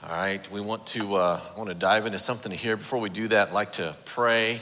All right, we want to dive into something here. Before we do that, I'd like to pray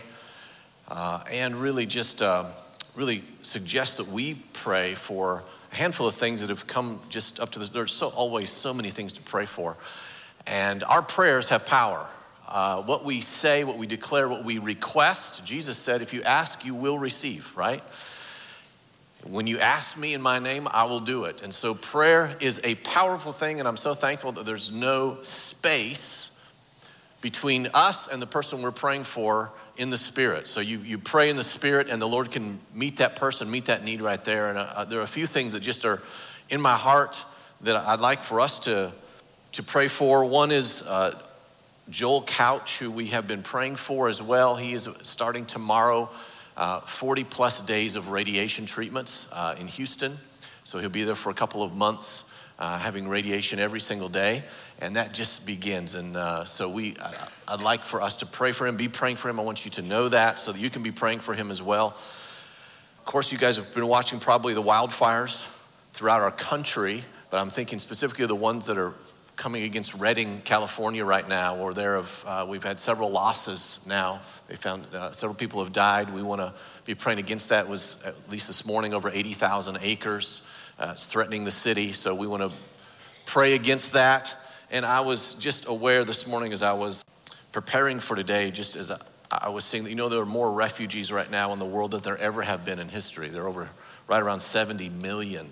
and really just really suggest that we pray for a handful of things that have come just up to this. There's always so many things to pray for, and our prayers have power. What we say, what we declare, what we request. Jesus said, "If you ask, you will receive." Right? When you ask me in my name, I will do it. And so prayer is a powerful thing, and I'm so thankful that there's no space between us and the person we're praying for in the Spirit. So you pray in the Spirit, and the Lord can meet that person, meet that need right there. And there are a few things that just are in my heart that I'd like for us to pray for. One is Joel Couch, who we have been praying for as well. He is starting tomorrow 40 plus days of radiation treatments in Houston. So he'll be there for a couple of months having radiation every single day. And that just begins. And so I'd like for us to pray for him, be praying for him. I want you to know that so that you can be praying for him as well. Of course, you guys have been watching probably the wildfires throughout our country, but I'm thinking specifically of the ones that are coming against Redding, California right now, where we've had several losses now. They found several people have died. We want to be praying against that. It was at least this morning over 80,000 acres. It's threatening the city, so we want to pray against that. And I was just aware this morning as I was preparing for today, just as I was seeing that, there are more refugees right now in the world than there ever have been in history. There are right around 70 million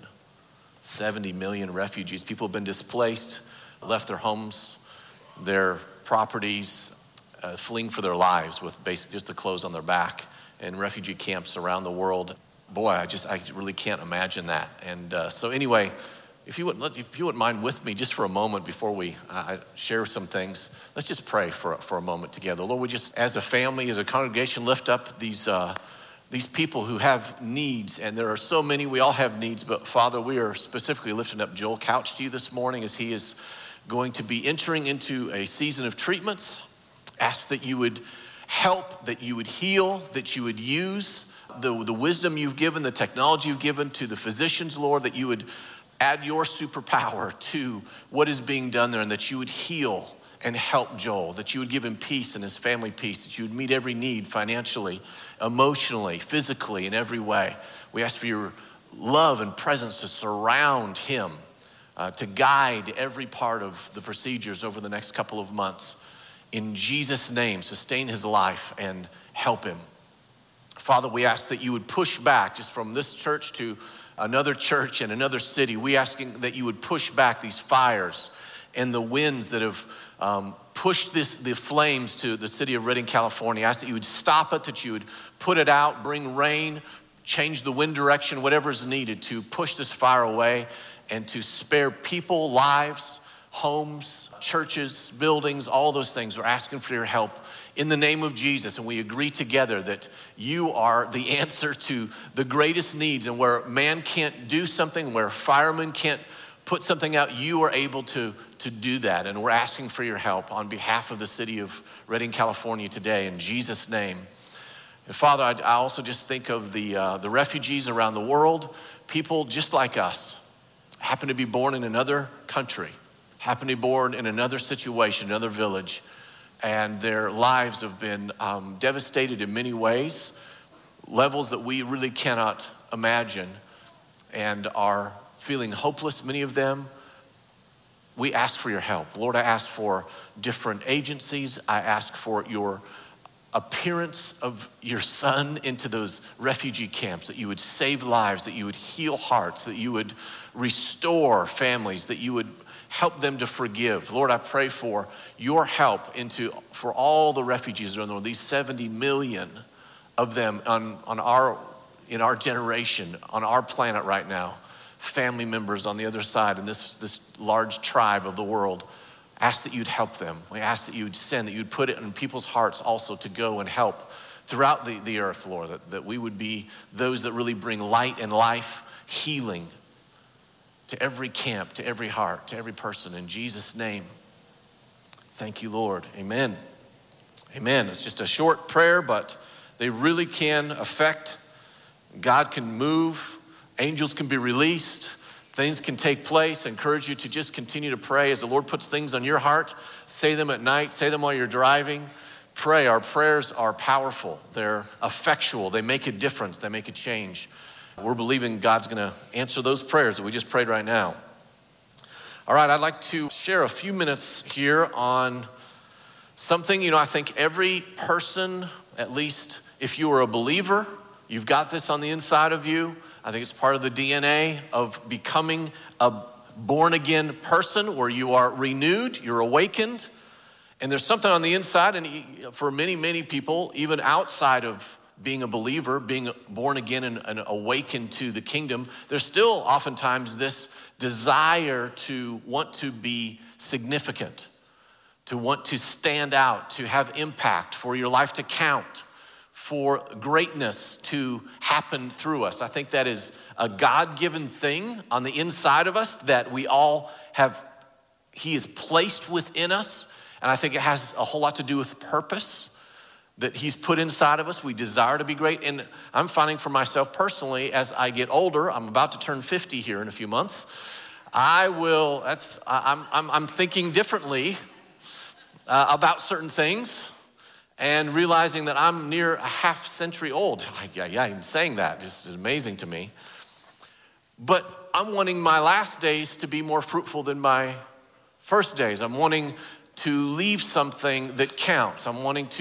refugees. People have been displaced, left their homes, their properties, fleeing for their lives with basically just the clothes on their back in refugee camps around the world. Boy, I really can't imagine that. And so anyway, if you wouldn't mind with me just for a moment before we share some things, let's just pray for a moment together. Lord, we just, as a family, as a congregation, lift up these people who have needs, and there are so many. We all have needs, but Father, we are specifically lifting up Joel Couch to you this morning as he is going to be entering into a season of treatments. Ask that you would help, that you would heal, that you would use the wisdom you've given, the technology you've given to the physicians, Lord, that you would add your superpower to what is being done there, and that you would heal and help Joel, that you would give him peace and his family peace, that you would meet every need financially, emotionally, physically, in every way. We ask for your love and presence to surround him, to guide every part of the procedures over the next couple of months. In Jesus' name, sustain his life and help him. Father, we ask that you would push back just from this church to another church and another city. We asking that you would push back these fires and the winds that have pushed the flames to the city of Redding, California. I ask that you would stop it, that you would put it out, bring rain, change the wind direction, whatever is needed to push this fire away and to spare people, lives, homes, churches, buildings, all those things. We're asking for your help in the name of Jesus, and we agree together that you are the answer to the greatest needs, and where man can't do something, where firemen can't put something out, you are able to do that, and we're asking for your help on behalf of the city of Redding, California today, in Jesus' name. And Father, I also just think of the refugees around the world, people just like us, happen to be born in another country, happen to be born in another situation, another village, and their lives have been devastated in many ways, levels that we really cannot imagine, and are feeling hopeless, many of them. We ask for your help. Lord, I ask for different agencies. I ask for your appearance of your Son into those refugee camps, that you would save lives, that you would heal hearts, that you would restore families, that you would help them to forgive. Lord, I pray for your help for all the refugees around the world, these 70 million of them in our generation, on our planet right now, family members on the other side in this large tribe of the world. Ask that you'd help them. We ask that you would send, that you'd put it in people's hearts also to go and help throughout the earth, Lord, that we would be those that really bring light and life, healing to every camp, to every heart, to every person. In Jesus' name, thank you, Lord. Amen. Amen. It's just a short prayer, but they really can affect. God can move. Angels can be released. Things can take place. I encourage you to just continue to pray as the Lord puts things on your heart. Say them at night, say them while you're driving. Pray. Our prayers are powerful. They're effectual. They make a difference. They make a change. We're believing God's gonna answer those prayers that we just prayed right now. All right, I'd like to share a few minutes here on something, I think every person, at least if you are a believer, you've got this on the inside of you. I think it's part of the DNA of becoming a born-again person where you are renewed, you're awakened, and there's something on the inside, and for many, many people, even outside of being a believer, being born again and awakened to the kingdom, there's still oftentimes this desire to want to be significant, to want to stand out, to have impact, for your life to count, for greatness to happen through us. I think that is a God-given thing on the inside of us that we all have, He is placed within us. And I think it has a whole lot to do with purpose that He's put inside of us. We desire to be great. And I'm finding for myself personally, as I get older, I'm about to turn 50 here in a few months, I'm thinking differently about certain things, and realizing that I'm near a half century old. Yeah, even saying that just is amazing to me. But I'm wanting my last days to be more fruitful than my first days. I'm wanting to leave something that counts. I want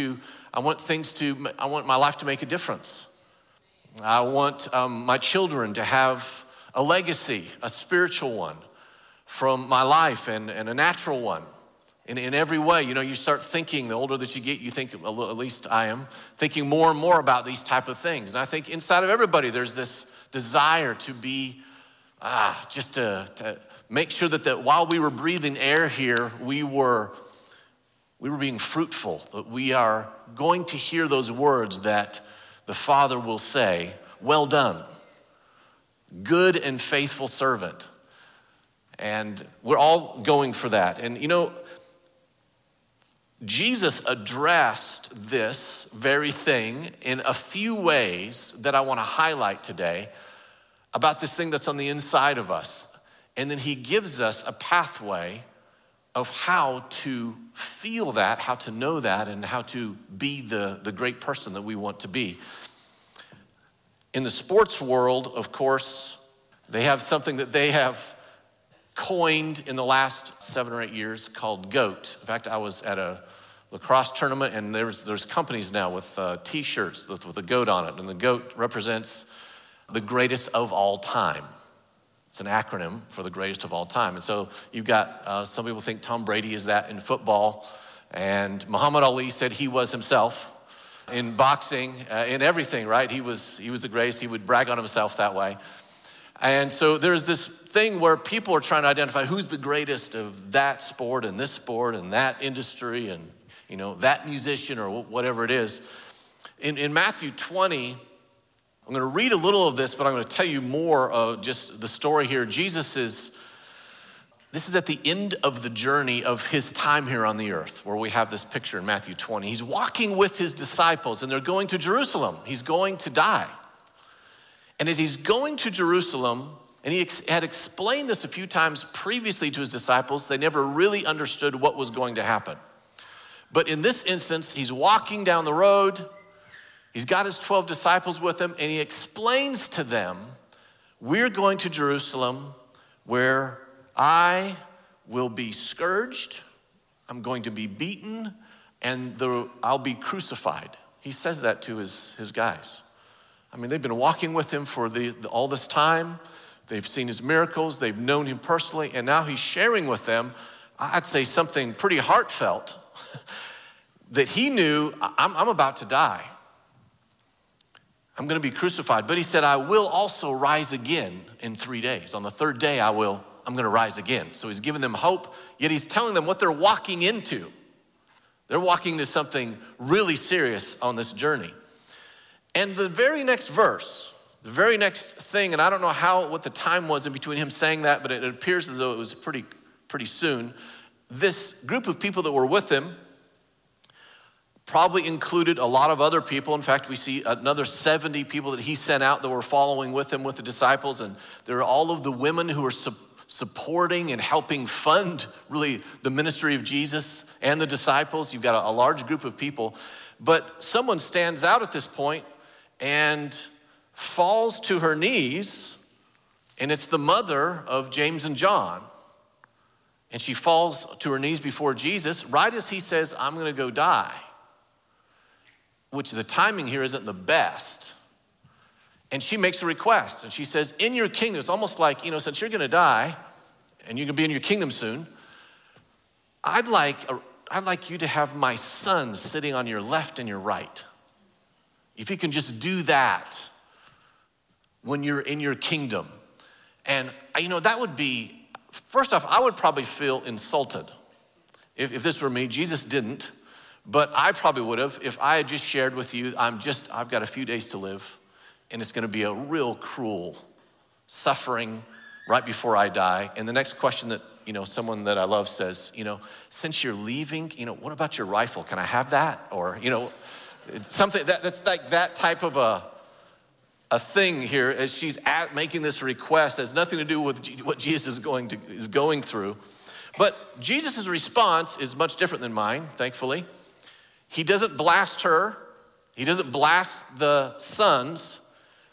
my life to make a difference. I want my children to have a legacy, a spiritual one from my life and a natural one. In every way, you start thinking, the older that you get, you think, at least I am, thinking more and more about these type of things. And I think inside of everybody, there's this desire to be, just to make sure that while we were breathing air here, we were being fruitful, that we are going to hear those words that the Father will say, well done, good and faithful servant. And we're all going for that. And Jesus addressed this very thing in a few ways that I want to highlight today about this thing that's on the inside of us. And then He gives us a pathway of how to feel that, how to know that, and how to be the great person that we want to be. In the sports world, of course, they have something that they have coined in the last 7 or 8 years called GOAT. In fact, I was at a lacrosse tournament, and there's companies now with T-shirts with a goat on it, and the goat represents the greatest of all time. It's an acronym for the greatest of all time. And so you've got, some people think Tom Brady is that in football, and Muhammad Ali said he was himself in boxing, in everything, right? He was the greatest. He would brag on himself that way. And so there's this thing where people are trying to identify who's the greatest of that sport and this sport and that industry and that musician or whatever it is. In Matthew 20, I'm going to read a little of this, but I'm going to tell you more of just the story here. This is at the end of the journey of His time here on the earth, where we have this picture in Matthew 20. He's walking with His disciples, and they're going to Jerusalem. He's going to die. And as He's going to Jerusalem, and He had explained this a few times previously to His disciples, they never really understood what was going to happen. But in this instance, He's walking down the road. He's got His 12 disciples with Him, and He explains to them, we're going to Jerusalem where I will be scourged, I'm going to be beaten, and I'll be crucified. He says that to his guys. I mean, they've been walking with Him for all this time. They've seen His miracles. They've known Him personally, and now He's sharing with them, I'd say something pretty heartfelt, that He knew, I'm about to die. I'm going to be crucified. But He said, I will also rise again in 3 days. On the third day, I'm going to rise again. So He's giving them hope, yet He's telling them what they're walking into. They're walking into something really serious on this journey. And the very next verse, the very next thing, and I don't know what the time was in between Him saying that, but it appears as though it was pretty soon. This group of people that were with Him probably included a lot of other people. In fact, we see another 70 people that he sent out that were following with him with the disciples. And there are all of the women who are supporting and helping fund really the ministry of Jesus and the disciples. You've got a large group of people. But someone stands out at this point and falls to her knees, and it's the mother of James and John. And she falls to her knees before Jesus right as he says, I'm gonna go die. Which the timing here isn't the best. And she makes a request, and she says, in your kingdom, it's almost like, since you're gonna die, and you're gonna be in your kingdom soon, I'd like you to have my son sitting on your left and your right. If you can just do that when you're in your kingdom. And that would be, first off, I would probably feel insulted if this were me. Jesus didn't. But I probably would have if I had just shared with you, I've got a few days to live, and it's gonna be a real cruel suffering right before I die. And the next question that, someone that I love says, since you're leaving, what about your rifle? Can I have that? Or, it's something that's like that type of a thing here as she's making this request. Has nothing to do with what Jesus is going through. But Jesus' response is much different than mine, thankfully. He doesn't blast her. He doesn't blast the sons.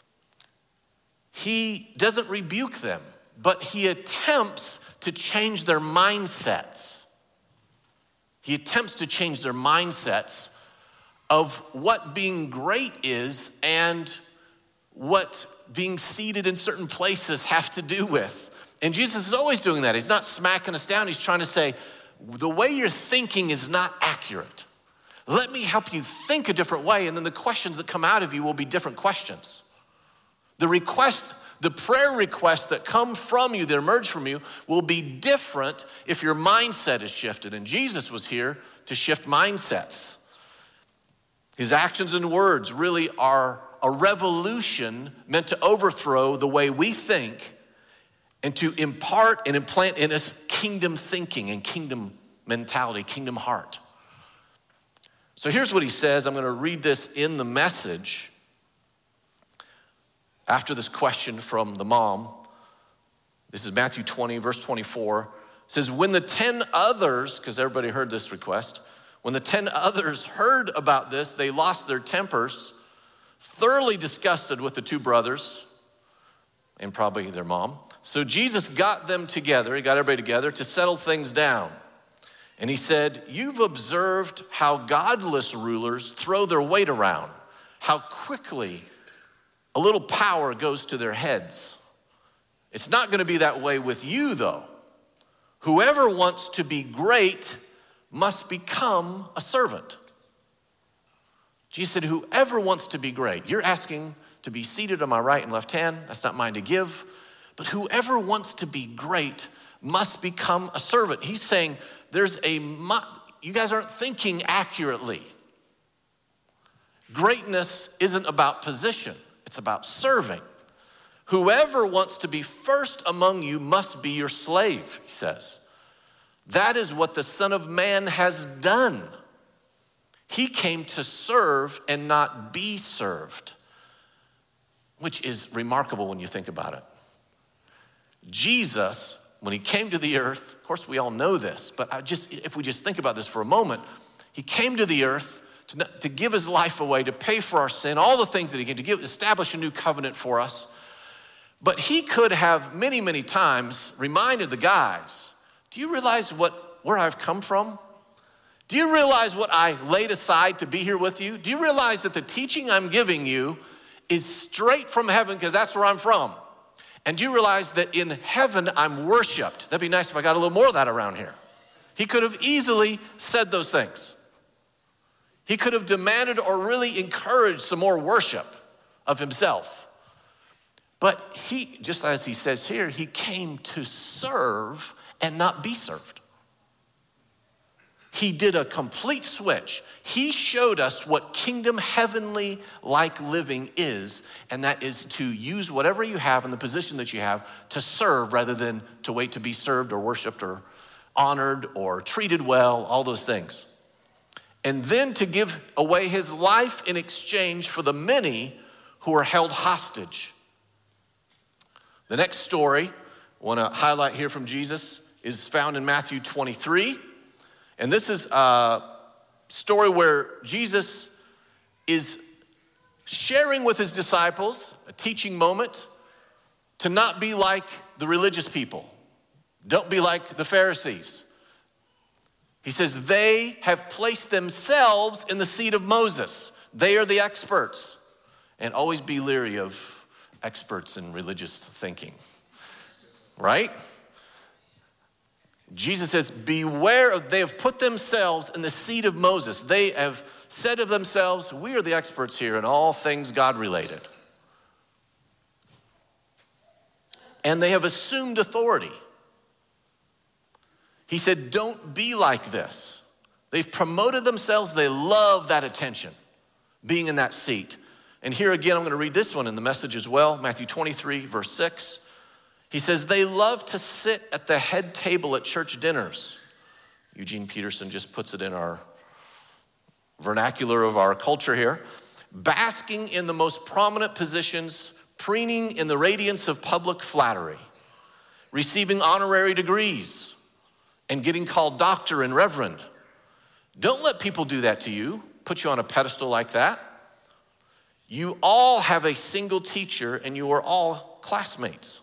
He doesn't rebuke them, but he attempts to change their mindsets. He attempts to change their mindsets of what being great is and what being seated in certain places have to do with. And Jesus is always doing that. He's not smacking us down. He's trying to say, the way you're thinking is not accurate. Let me help you think a different way, and then the questions that come out of you will be different questions. The prayer requests that come from you, that emerge from you, will be different if your mindset is shifted. And Jesus was here to shift mindsets. His actions and words really are a revolution meant to overthrow the way we think and to impart and implant in us kingdom thinking and kingdom mentality, kingdom heart. So here's what he says. I'm going to read this in the Message after this question from the mom. This is Matthew 20, verse 24. It says, when the 10 others, because everybody heard this request, when the 10 others heard about this, they lost their tempers, thoroughly disgusted with the two brothers and probably their mom. So Jesus got them together, he got everybody together to settle things down. And he said, you've observed how godless rulers throw their weight around, how quickly a little power goes to their heads. It's not going to be that way with you, though. Whoever wants to be great must become a servant. Jesus said, whoever wants to be great, you're asking to be seated on my right and left hand, that's not mine to give, but whoever wants to be great must become a servant. He's saying, you guys aren't thinking accurately. Greatness isn't about position, it's about serving. Whoever wants to be first among you must be your slave, he says. That is what the Son of Man has done. He came to serve and not be served, which is remarkable when you think about it. Jesus, when he came to the earth, of course we all know this, but if we just think about this for a moment, he came to the earth to give his life away, to pay for our sin, all the things that he came to establish a new covenant for us. But he could have many, many times reminded the guys, do you realize where I've come from? Do you realize what I laid aside to be here with you? Do you realize that the teaching I'm giving you is straight from heaven because that's where I'm from? And do you realize that in heaven I'm worshiped? That'd be nice if I got a little more of that around here. He could have easily said those things. He could have demanded or really encouraged some more worship of himself. But he, just as he says here, he came to serve and not be served. He did a complete switch. He showed us what kingdom heavenly like living is, and that is to use whatever you have in the position that you have to serve rather than to wait to be served or worshiped or honored or treated well, all those things. and then to give away his life in exchange for the many who are held hostage. The next story I want to highlight here from Jesus is found in Matthew 23. And this is a story where Jesus is sharing with his disciples, a teaching moment, to not be like the religious people. Don't be like the Pharisees. He says they have placed themselves in the seat of Moses. They are the experts. And always be leery of experts in religious thinking, right? Jesus says, beware, they have put themselves in the seat of Moses. They have said of themselves, we are the experts here in all things God related. And they have assumed authority. He said, don't be like this. They've promoted themselves. They love that attention, being in that seat. And here again, I'm going to read this one in the Message as well, Matthew 23, verse 6. He says, they love to sit at the head table at church dinners. Eugene Peterson just puts it in our vernacular of our culture here. Basking in the most prominent positions, preening in the radiance of public flattery, receiving honorary degrees, and getting called doctor and reverend. Don't let people do that to you, put you on a pedestal like that. You all have a single teacher and you are all classmates.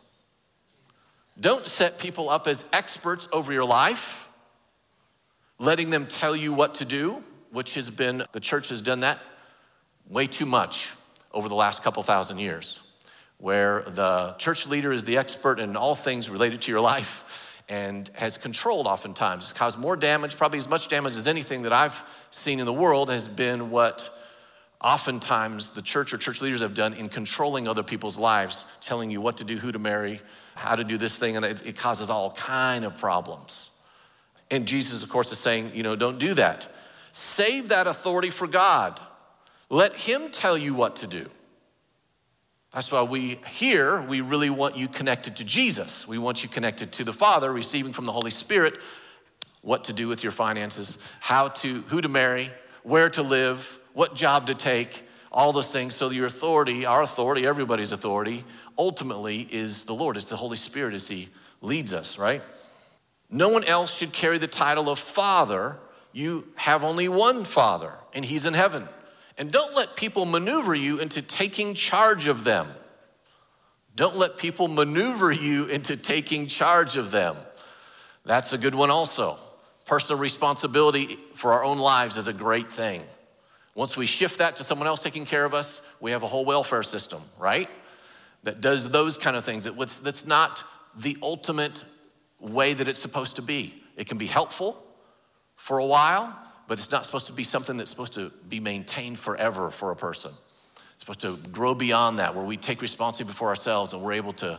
Don't set people up as experts over your life, letting them tell you what to do, which has been, the church has done that way too much over the last couple thousand years, where the church leader is the expert in all things related to your life and has controlled oftentimes. It's caused more damage, probably as much damage as anything that I've seen in the world has been what oftentimes the church or church leaders have done in controlling other people's lives, telling you what to do, who to marry, how to do this thing, and it causes all kind of problems. And Jesus, of course, is saying, don't do that. Save that authority for God. Let him tell you what to do. That's why we really want you connected to Jesus. We want you connected to the Father, receiving from the Holy Spirit what to do with your finances, who to marry, where to live, what job to take, all those things. So your authority, our authority, everybody's authority, ultimately is the Lord, is the Holy Spirit as he leads us, right? No one else should carry the title of Father. You have only one Father, and he's in heaven. And don't let people maneuver you into taking charge of them. Don't let people maneuver you into taking charge of them. That's a good one also. Personal responsibility for our own lives is a great thing. Once we shift that to someone else taking care of us, we have a whole welfare system, right? That does those kind of things. That's not the ultimate way that it's supposed to be. It can be helpful for a while, but it's not supposed to be something that's supposed to be maintained forever for a person. It's supposed to grow beyond that, where we take responsibility for ourselves and we're able to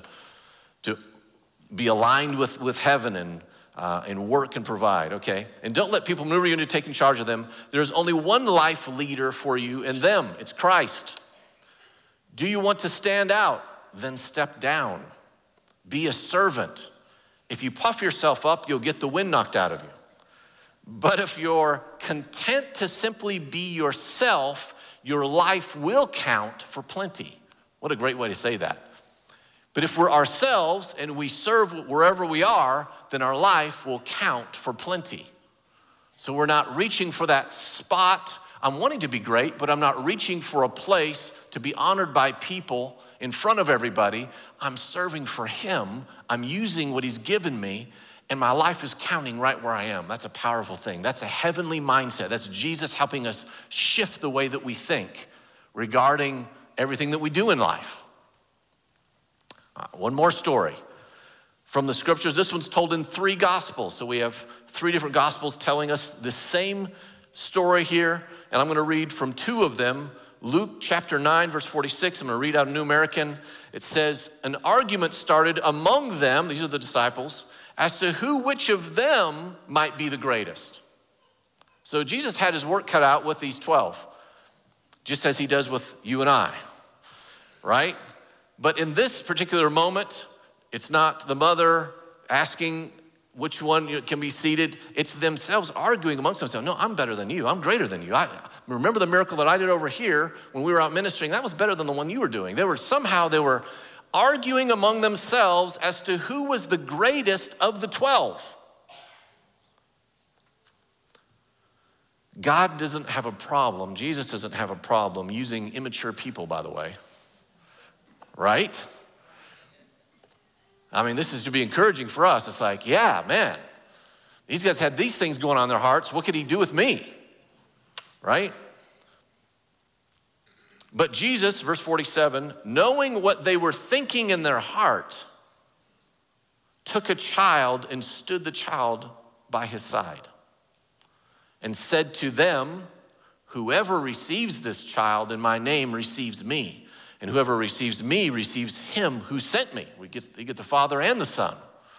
be aligned with heaven and work and provide, okay? And don't let people maneuver you into taking charge of them. There's only one life leader for you and them. It's Christ. Do you want to stand out? Then step down. Be a servant. If you puff yourself up, you'll get the wind knocked out of you. But if you're content to simply be yourself, your life will count for plenty. What a great way to say that. But if we're ourselves and we serve wherever we are, then our life will count for plenty. So we're not reaching for that spot. I'm wanting to be great, but I'm not reaching for a place to be honored by people in front of everybody. I'm serving for him. I'm using what he's given me, and my life is counting right where I am. That's a powerful thing. That's a heavenly mindset. That's Jesus helping us shift the way that we think regarding everything that we do in life. One more story from the scriptures. This one's told in 3 gospels. So we have 3 different gospels telling us the same story here. And I'm going to read from 2 of them. Luke chapter 9, verse 46. I'm going to read out of New American. It says, an argument started among them, these are the disciples, as to which of them might be the greatest. So Jesus had his work cut out with these 12, just as he does with you and I, right? But in this particular moment, it's not the mother asking which one can be seated. It's themselves arguing amongst themselves. No, I'm better than you. I'm greater than you. I remember the miracle that I did over here when we were out ministering. That was better than the one you were doing. They were arguing among themselves as to who was the greatest of the 12. God doesn't have a problem. Jesus doesn't have a problem using immature people, by the way. Right? I mean, this is to be encouraging for us. It's like, yeah, man, these guys had these things going on in their hearts. What could he do with me? Right? But Jesus, verse 47, knowing what they were thinking in their heart, took a child and stood the child by his side and said to them, whoever receives this child in my name receives me. And whoever receives me receives him who sent me. You get the Father and the Son.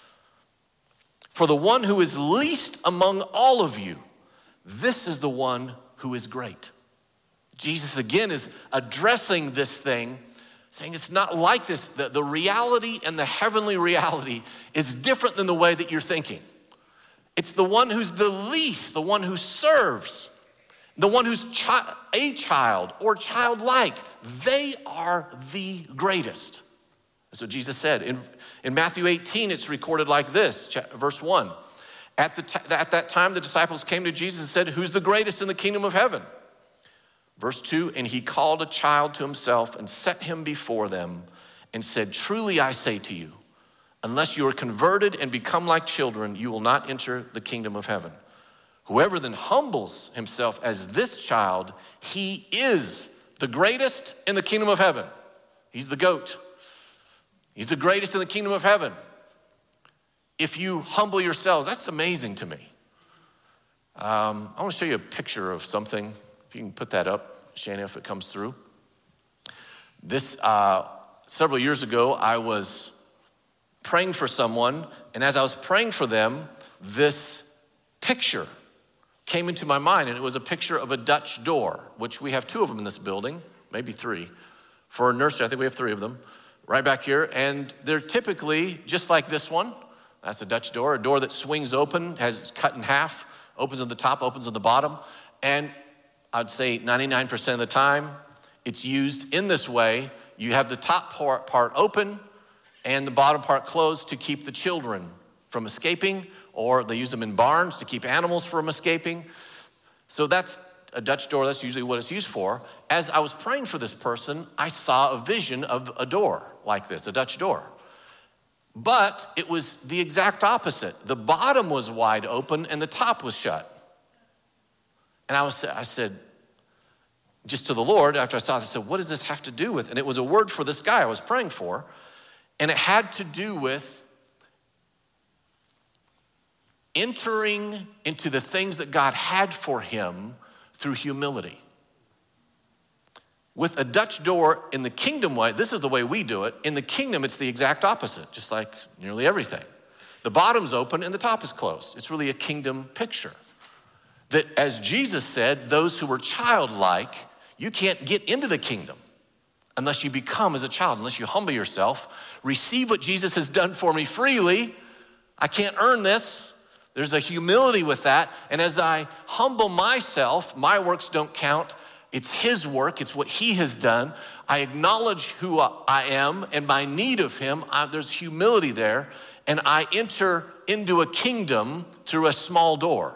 For the one who is least among all of you, this is the one who is great. Jesus again is addressing this thing, saying it's not like this. The reality and the heavenly reality is different than the way that you're thinking. It's the one who's the least, the one who serves, the one who's a child or childlike. They are the greatest. That's what Jesus said. In Matthew 18, it's recorded like this, verse 1. At that time, the disciples came to Jesus and said, who's the greatest in the kingdom of heaven? Verse 2, and he called a child to himself and set him before them and said, truly I say to you, unless you are converted and become like children, you will not enter the kingdom of heaven. Whoever then humbles himself as this child, he is the greatest in the kingdom of heaven. He's the goat. He's the greatest in the kingdom of heaven. If you humble yourselves, that's amazing to me. I want to show you a picture of something. If you can put that up, Shana, if it comes through. This, several years ago, I was praying for someone, and as I was praying for them, this picture came into my mind, and it was a picture of a Dutch door, which we have 2 of them in this building, maybe 3. For a nursery, I think we have 3 of them, right back here, and they're typically just like this one. That's a Dutch door, a door that swings open, has cut in half, opens on the top, opens on the bottom, and I'd say 99% of the time, it's used in this way. You have the top part open and the bottom part closed to keep the children from escaping, or they use them in barns to keep animals from escaping. So that's a Dutch door. That's usually what it's used for. As I was praying for this person, I saw a vision of a door like this, a Dutch door. But it was the exact opposite. The bottom was wide open and the top was shut. And I said, just to the Lord, after I saw this, I said, what does this have to do with? And it was a word for this guy I was praying for. And it had to do with entering into the things that God had for him through humility. With a Dutch door in the kingdom way, this is the way we do it. In the kingdom, it's the exact opposite, just like nearly everything. The bottom's open and the top is closed. It's really a kingdom picture. That, as Jesus said, those who are childlike, you can't get into the kingdom unless you become as a child, unless you humble yourself, receive what Jesus has done for me freely. I can't earn this. There's a humility with that. And as I humble myself, my works don't count. It's his work. It's what he has done. I acknowledge who I am and my need of him. There's humility there. And I enter into a kingdom through a small door.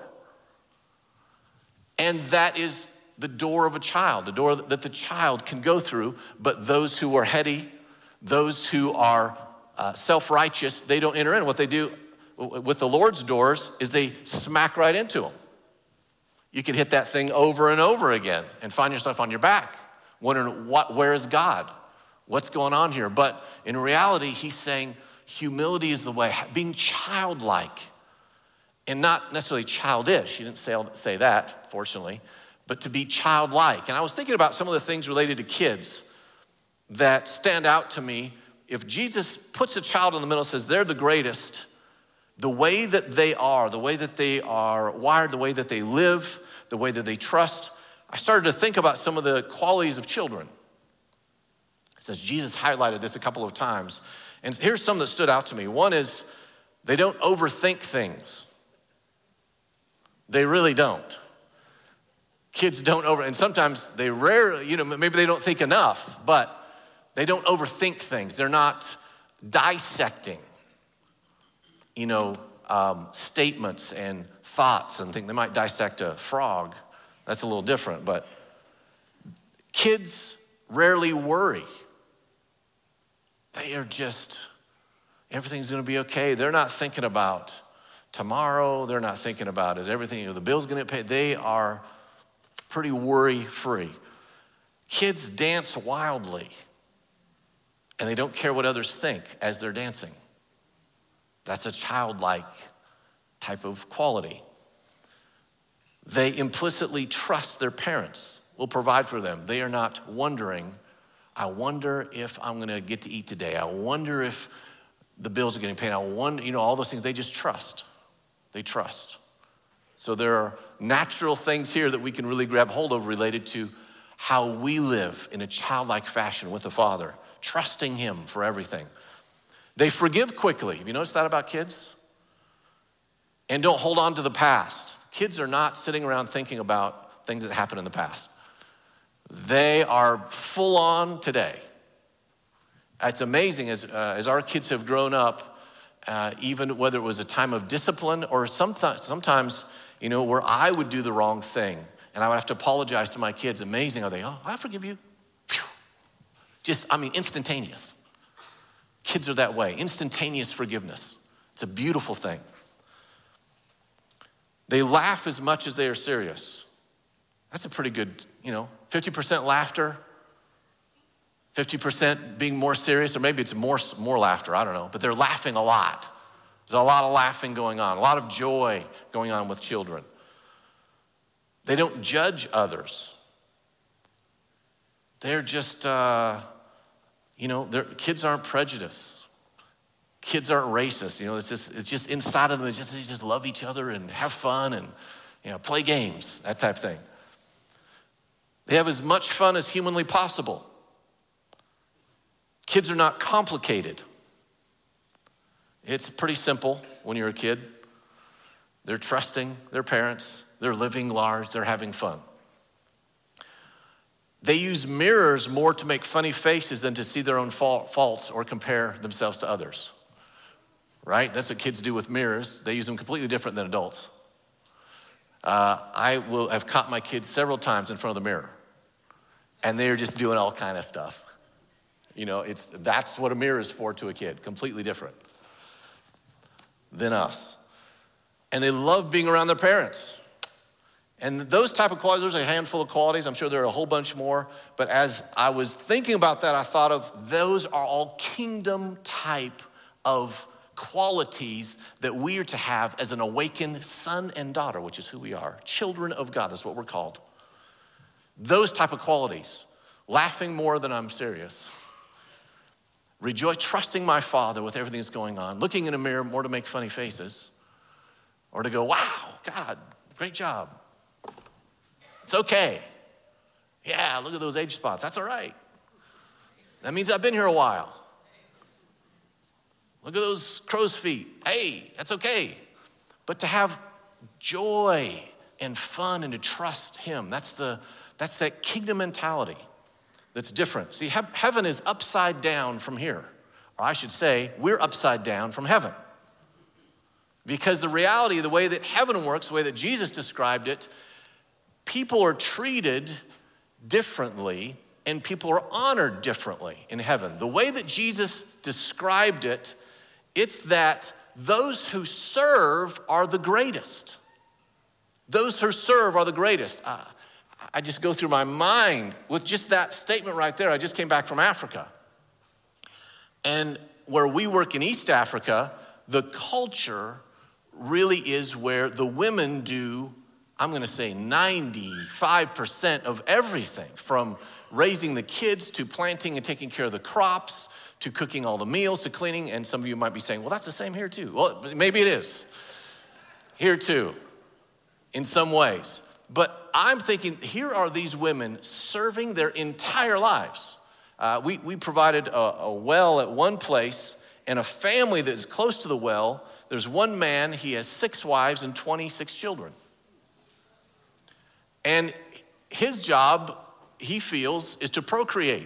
And that is the door of a child, the door that the child can go through. But those who are heady, those who are self-righteous, they don't enter in. What they do with the Lord's doors is they smack right into them. You can hit that thing over and over again and find yourself on your back, wondering, where is God? What's going on here? But in reality, he's saying humility is the way, being childlike and not necessarily childish. He didn't say that, fortunately, but to be childlike. And I was thinking about some of the things related to kids that stand out to me. If Jesus puts a child in the middle and says they're the greatest, the way that they are wired, the way that they live, the way that they trust, I started to think about some of the qualities of children. It says Jesus highlighted this a couple of times. And here's some that stood out to me. One is They don't overthink things. They really don't. Kids don't and sometimes they rarely, maybe they don't think enough, but they don't overthink things. They're not dissecting, statements and thoughts and things. They might dissect a frog. That's a little different, but kids rarely worry. They are just, everything's gonna be okay. They're not thinking about tomorrow. They're not thinking about, is everything, the bill's gonna get paid. They are pretty worry-free. Kids dance wildly, and they don't care what others think as they're dancing. That's a childlike type of quality. They implicitly trust their parents will provide for them. They are not wondering, I wonder if I'm gonna get to eat today. I wonder if the bills are getting paid. I wonder, all those things, they just trust. They trust. So there are natural things here that we can really grab hold of related to how we live in a childlike fashion with the Father, trusting him for everything. They forgive quickly. Have you noticed that about kids? And don't hold on to the past. Kids are not sitting around thinking about things that happened in the past. They are full on today. It's amazing as our kids have grown up, even whether it was a time of discipline or sometimes, where I would do the wrong thing and I would have to apologize to my kids. Amazing are they? Oh, I forgive you. Phew. Instantaneous. Kids are that way, instantaneous forgiveness. It's a beautiful thing. They laugh as much as they are serious. That's a pretty good, 50% laughter, 50% being more serious, or maybe it's more laughter, I don't know, but they're laughing a lot. There's a lot of laughing going on, a lot of joy going on with children. They don't judge others. They're just, their kids aren't prejudiced. Kids aren't racist. It's just inside of them. They just love each other and have fun and play games, that type of thing. They have as much fun as humanly possible. Kids are not complicated. It's pretty simple when you're a kid. They're trusting their parents. They're living large. They're having fun. They use mirrors more to make funny faces than to see their own faults or compare themselves to others. Right? That's what kids do with mirrors. They use them completely different than adults. I will have caught my kids several times in front of the mirror, and they're just doing all kind of stuff. That's what a mirror is for to a kid, completely different than us. And they love being around their parents. And those type of qualities, there's a handful of qualities. I'm sure there are a whole bunch more. But as I was thinking about that, I thought of those are all kingdom type of qualities that we are to have as an awakened son and daughter, which is who we are. Children of God, that's what we're called. Those type of qualities. Laughing more than I'm serious. Rejoice, trusting my Father with everything that's going on. Looking in a mirror more to make funny faces. Or to go, wow, God, great job. It's okay. Yeah, look at those age spots. That's all right. That means I've been here a while. Look at those crow's feet. Hey, that's okay. But to have joy and fun and to trust him, that's that kingdom mentality that's different. See, heaven is upside down from here. Or I should say, we're upside down from heaven. Because the reality, the way that heaven works, the way that Jesus described it, people are treated differently and people are honored differently in heaven. The way that Jesus described it, it's that those who serve are the greatest. Those who serve are the greatest. I just go through my mind with just that statement right there. I just came back from Africa. And where we work in East Africa, the culture really is where the women do, I'm gonna say 95% of everything, from raising the kids to planting and taking care of the crops, to cooking all the meals, to cleaning. And some of you might be saying, well, that's the same here too. Well, maybe it is. Here too, in some ways. But I'm thinking, here are these women serving their entire lives. We provided a well at one place, and a family that is close to the well, there's one man, he has 6 wives and 26 children. And his job, he feels, is to procreate.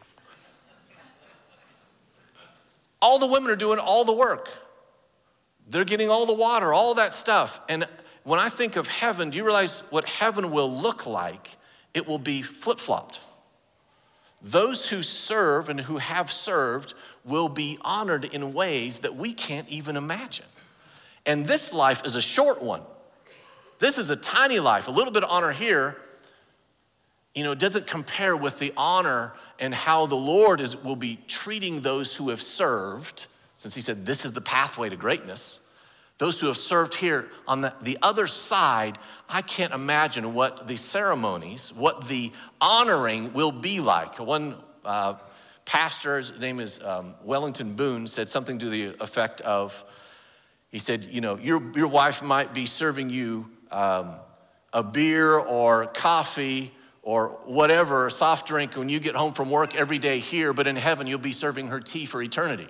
All the women are doing all the work. They're getting all the water, all that stuff. And when I think of heaven, do you realize what heaven will look like? It will be flip-flopped. Those who serve and who have served will be honored in ways that we can't even imagine. And this life is a short one. This is a tiny life. A little bit of honor here, doesn't compare with the honor and how the Lord will be treating those who have served, since he said this is the pathway to greatness. Those who have served here on the other side, I can't imagine what the ceremonies, what the honoring will be like. One pastor, his name is Wellington Boone, said something to the effect of, he said, your wife might be serving you a beer or coffee or whatever, a soft drink when you get home from work every day here, but in heaven you'll be serving her tea for eternity.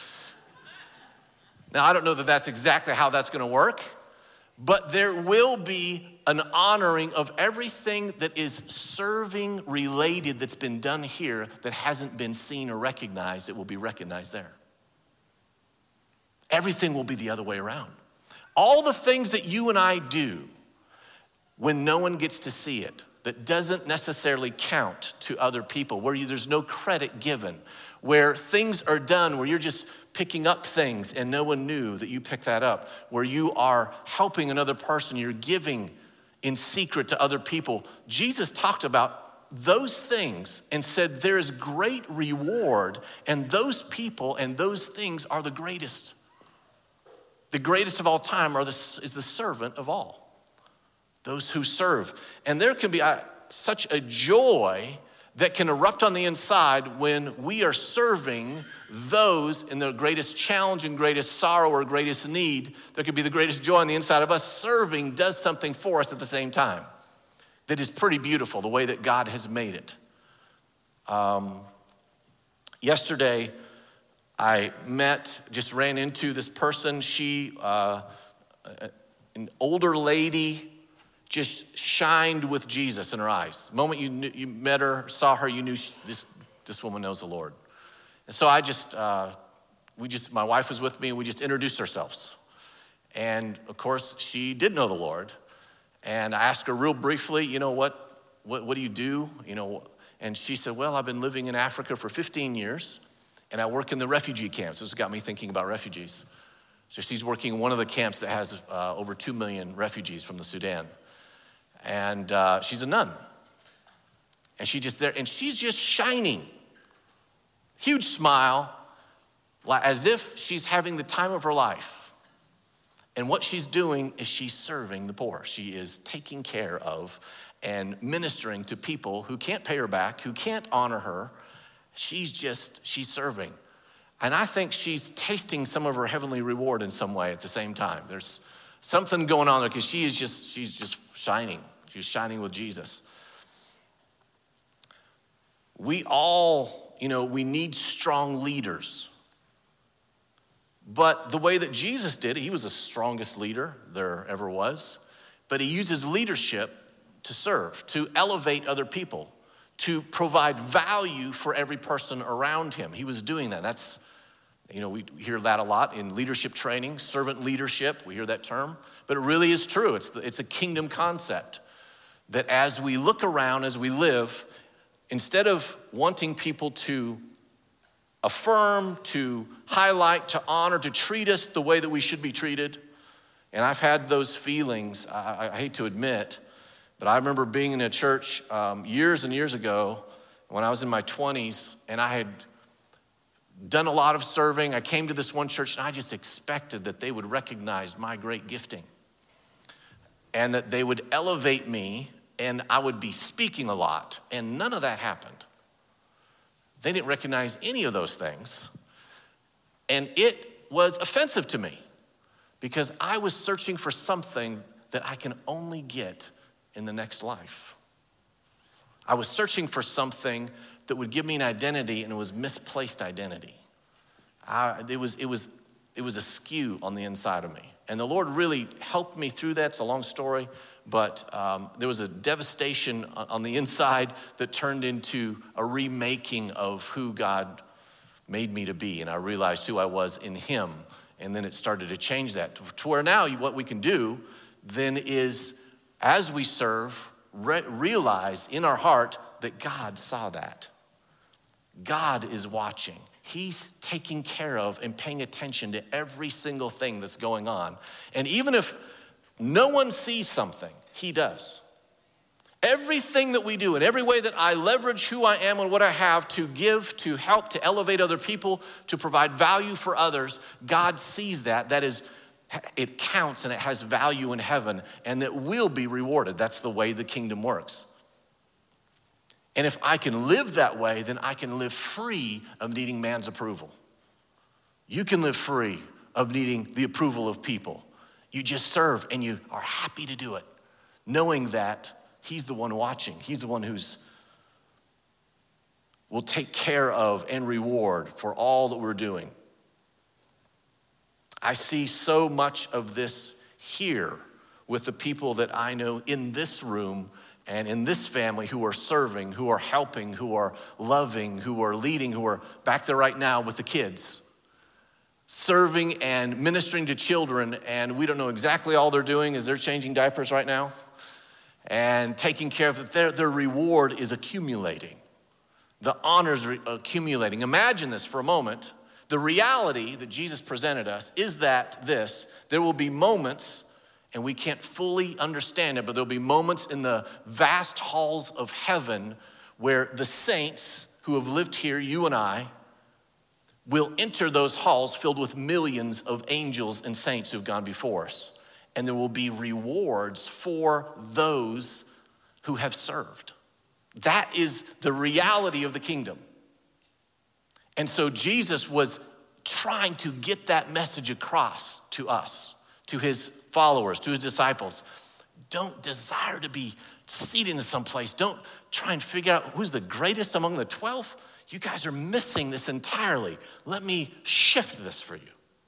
Now, I don't know that that's exactly how that's going to work, but there will be an honoring of everything that is serving related that's been done here that hasn't been seen or recognized. It will be recognized there. Everything will be the other way around. All the things that you and I do when no one gets to see it, that doesn't necessarily count to other people, where there's no credit given, where things are done, where you're just picking up things and no one knew that you picked that up, where you are helping another person, you're giving in secret to other people. Jesus talked about those things and said there is great reward, and those people and those things are the greatest. The greatest of all time is the servant of all. Those who serve. And there can be such a joy that can erupt on the inside when we are serving those in the greatest challenge and greatest sorrow or greatest need. There could be the greatest joy on the inside of us. Serving does something for us at the same time that is pretty beautiful, the way that God has made it. Yesterday, I ran into this person. She, an older lady, just shined with Jesus in her eyes. The moment you met her, saw her, you knew this woman knows the Lord. And so my wife was with me, and we just introduced ourselves. And of course, she did know the Lord. And I asked her real briefly, what do you do? And she said, well, I've been living in Africa for 15 years, and I work in the refugee camps. This got me thinking about refugees. So she's working in one of the camps that has over 2 million refugees from the Sudan. And she's a nun. And she's just shining. Huge smile, as if she's having the time of her life. And what she's doing is she's serving the poor. She is taking care of and ministering to people who can't pay her back, who can't honor her. She's serving. And I think she's tasting some of her heavenly reward in some way at the same time. There's something going on there because she's just shining. She's shining with Jesus. We all, we need strong leaders. But the way that Jesus did it, he was the strongest leader there ever was. But he uses leadership to serve, to elevate other people, to provide value for every person around him. He was doing that. That's, we hear that a lot in leadership training, servant leadership. We hear that term. But it really is true. It's a kingdom concept that as we look around, as we live, instead of wanting people to affirm, to highlight, to honor, to treat us the way that we should be treated, and I've had those feelings, I hate to admit, but I remember being in a church years and years ago when I was in my 20s, and I had done a lot of serving. I came to this one church, and I just expected that they would recognize my great gifting and that they would elevate me, and I would be speaking a lot, and none of that happened. They didn't recognize any of those things, and it was offensive to me because I was searching for something that I can only get in the next life. I was searching for something that would give me an identity, and it was misplaced identity. It it was askew on the inside of me. And the Lord really helped me through that. It's a long story, but there was a devastation on the inside that turned into a remaking of who God made me to be. And I realized who I was in him. And then it started to change that to where now what we can do then is, as we serve, realize in our heart that God saw that. God is watching. He's taking care of and paying attention to every single thing that's going on. And even if no one sees something, he does. Everything that we do and every way that I leverage who I am and what I have to give, to help, to elevate other people, to provide value for others, God sees that. That is, it counts and it has value in heaven and that will be rewarded. That's the way the kingdom works. And if I can live that way, then I can live free of needing man's approval. You can live free of needing the approval of people. You just serve and you are happy to do it, knowing that he's the one watching. He's the one will take care of and reward for all that we're doing. I see so much of this here with the people that I know in this room and in this family who are serving, who are helping, who are loving, who are leading, who are back there right now with the kids, serving and ministering to children, and we don't know exactly all they're doing as they're changing diapers right now and taking care of it. Their reward is accumulating. The honors are accumulating. Imagine this for a moment. The reality that Jesus presented us is that there will be moments, and we can't fully understand it, but there'll be moments in the vast halls of heaven where the saints who have lived here, you and I, will enter those halls filled with millions of angels and saints who've gone before us. And there will be rewards for those who have served. That is the reality of the kingdom. And so Jesus was trying to get that message across to us, to his followers, to his disciples. Don't desire to be seated in some place. Don't try and figure out who's the greatest among the 12. You guys are missing this entirely. Let me shift this for you.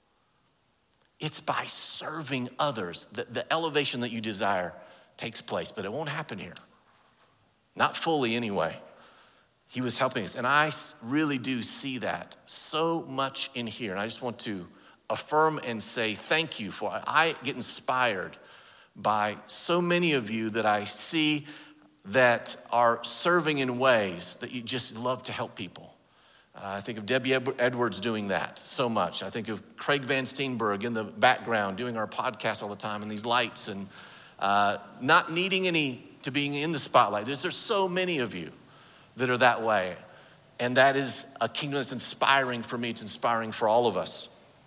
It's by serving others that the elevation that you desire takes place, but it won't happen here. Not fully anyway. He was helping us, and I really do see that so much in here, and I just want to affirm and say thank you for it. I get inspired by so many of you that I see that are serving in ways that you just love to help people. I think of Debbie Edwards doing that so much. I think of Craig Van Steenberg in the background doing our podcast all the time and these lights and not needing any to being in the spotlight. There's so many of you that are that way. And that is a kingdom that's inspiring for me. It's inspiring for all of us.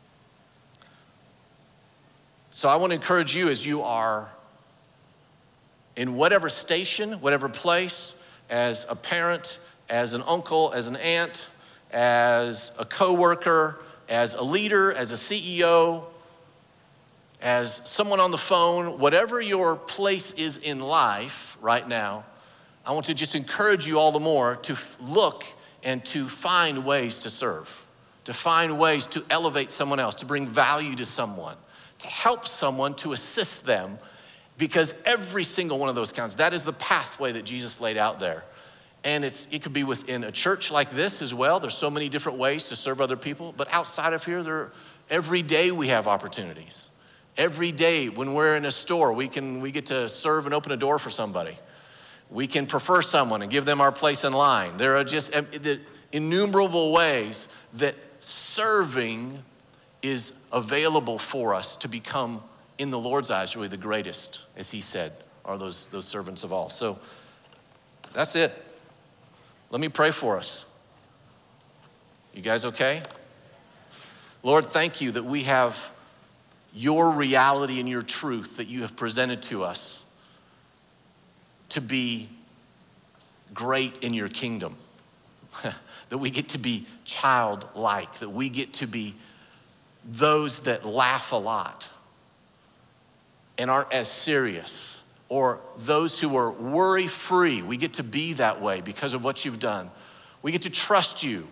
So I want to encourage you as you are in whatever station, whatever place, as a parent, as an uncle, as an aunt, as a coworker, as a leader, as a CEO, as someone on the phone, whatever your place is in life right now, I want to just encourage you all the more to look and to find ways to serve, to find ways to elevate someone else, to bring value to someone, to help someone, to assist them, because every single one of those counts. That is the pathway that Jesus laid out there. And it could be within a church like this as well. There's so many different ways to serve other people, but outside of here, every day we have opportunities. Every day when we're in a store, we get to serve and open a door for somebody. We can prefer someone and give them our place in line. There are just the innumerable ways that serving is available for us to become, in the Lord's eyes, really the greatest, as he said, are those servants of all. So that's it. Let me pray for us. You guys okay? Lord, thank you that we have your reality and your truth that you have presented to us to be great in your kingdom. That we get to be childlike, that we get to be those that laugh a lot and aren't as serious, or those who are worry-free. We get to be that way because of what you've done. We get to trust you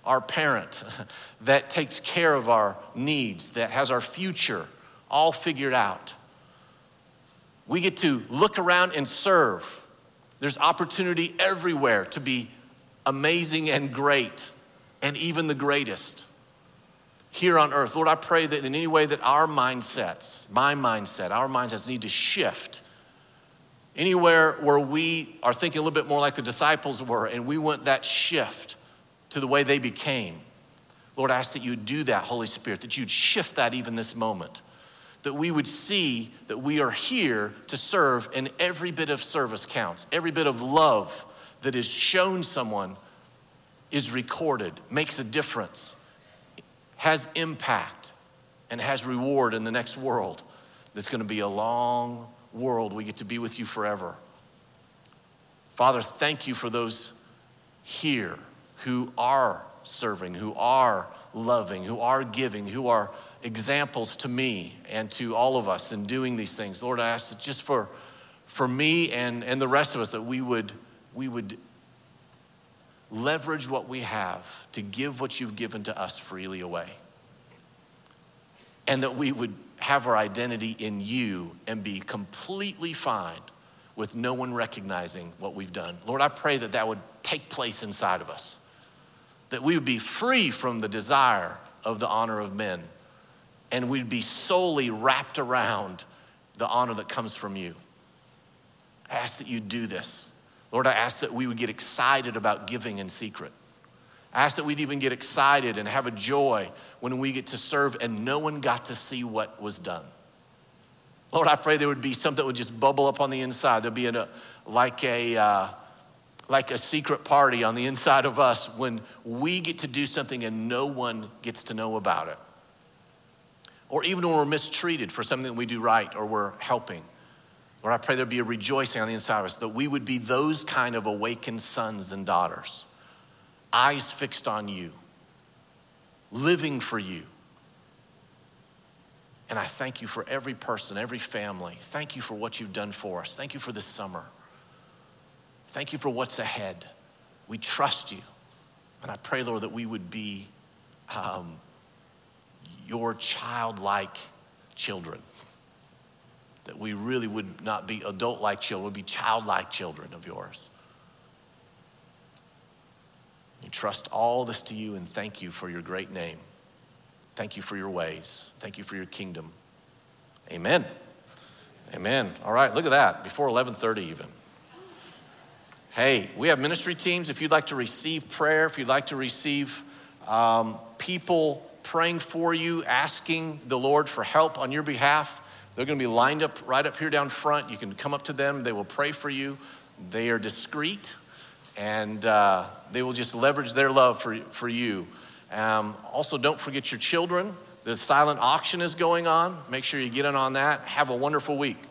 our parent, that takes care of our needs, that has our future all figured out. We get to look around and serve. There's opportunity everywhere to be amazing and great, and even the greatest here on earth. Lord, I pray that in any way that our mindsets, our mindsets need to shift. Anywhere where we are thinking a little bit more like the disciples were, and we want that shift to the way they became. Lord, I ask that you would do that, Holy Spirit, that you'd shift that even this moment, that we would see that we are here to serve, and every bit of service counts. Every bit of love that is shown someone is recorded, makes a difference, has impact, and has reward in the next world. That's gonna be a long world. We get to be with you forever. Father, thank you for those here who are serving, who are loving, who are giving, who are examples to me and to all of us in doing these things. Lord, I ask that just for me and the rest of us, that we would leverage what we have to give what you've given to us freely away. And that we would have our identity in you and be completely fine with no one recognizing what we've done. Lord, I pray that that would take place inside of us, that we would be free from the desire of the honor of men, and we'd be solely wrapped around the honor that comes from you. I ask that you do this. Lord, I ask that we would get excited about giving in secret. I ask that we'd even get excited and have a joy when we get to serve and no one got to see what was done. Lord, I pray there would be something that would just bubble up on the inside. There'd be like a secret party on the inside of us when we get to do something and no one gets to know about it. Or even when we're mistreated for something that we do right or we're helping. Lord, I pray there'd be a rejoicing on the inside of us, that we would be those kind of awakened sons and daughters, eyes fixed on you, living for you. And I thank you for every person, every family. Thank you for what you've done for us. Thank you for this summer. Thank you for what's ahead. We trust you. And I pray, Lord, that we would be your childlike children. That we really would not be adult-like children, we'd be childlike children of yours. We trust all this to you, and thank you for your great name. Thank you for your ways. Thank you for your kingdom. Amen. Amen. All right, look at that, before 11:30 even. Hey, we have ministry teams. If you'd like to receive prayer, if you'd like to receive people praying for you, asking the Lord for help on your behalf, they're gonna be lined up right up here down front. You can come up to them. They will pray for you. They are discreet, and they will just leverage their love for you. Also, don't forget your children. The silent auction is going on. Make sure you get in on that. Have a wonderful week.